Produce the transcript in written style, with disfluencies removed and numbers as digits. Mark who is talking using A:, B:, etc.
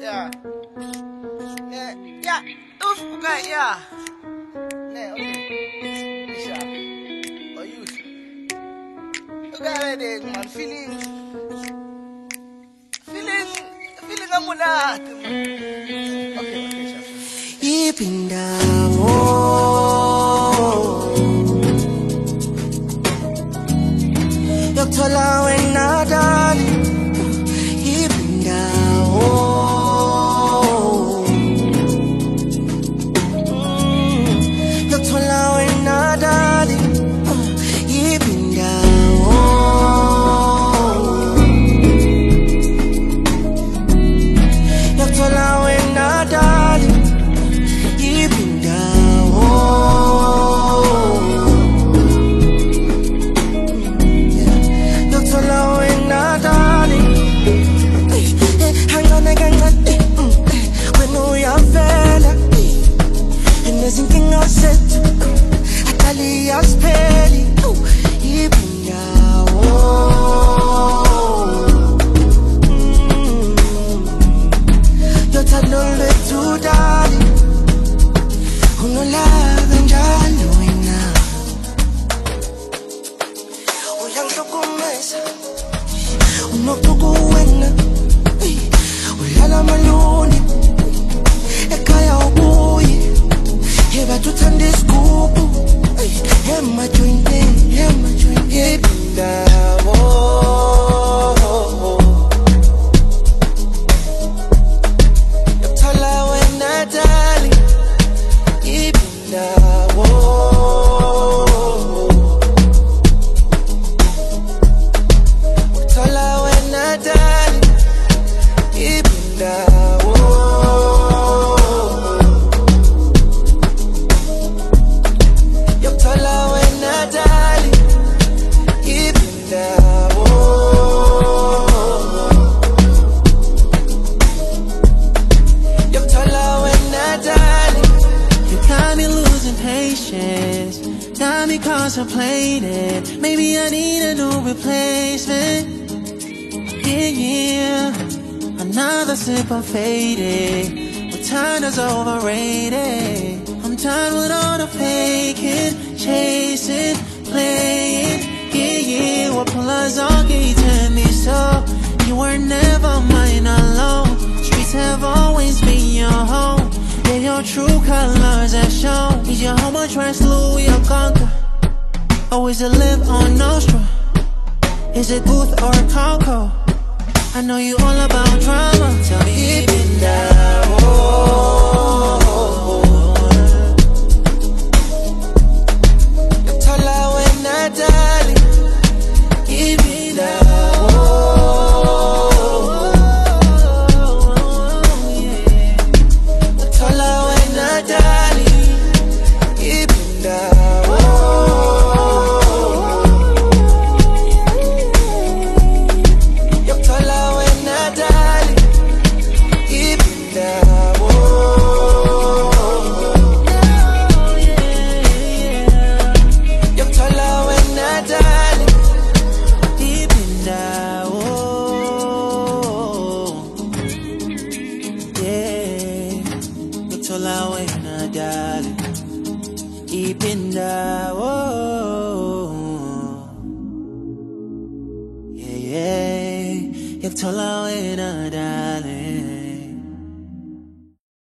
A: Yeah. Yeah. Okay, yeah. Yeah, okay. Isha. Or youth. Okay, man. Feeling amunat. Okay, sure.
B: Ipindawo yokuthola wena darling, ipindawo yokuthola wena darling, ipindawo yokuthola wena darling. Unokukuwena ulala maluni ekhaya ubuye yeba tuthanda isigubhu emajoyinte ipindawo yokuthola wena darling, ipindawo
C: got me contemplating, maybe I need a new replacement. Yeah, another sip, I'm faded. What time is overrated? I'm done with all the faking, chasing, playing. Yeah, what plus all getting me so. You were never mine alone. Streets have always been your home. Yeah, your true colors are shown. Is your home a trust Louis or conquer? Or is it live on Nostra? Is it Booth or Conco? I know you all about drama. Tell me even now.
B: Yokuthola wena darling, ipindawo
C: Allow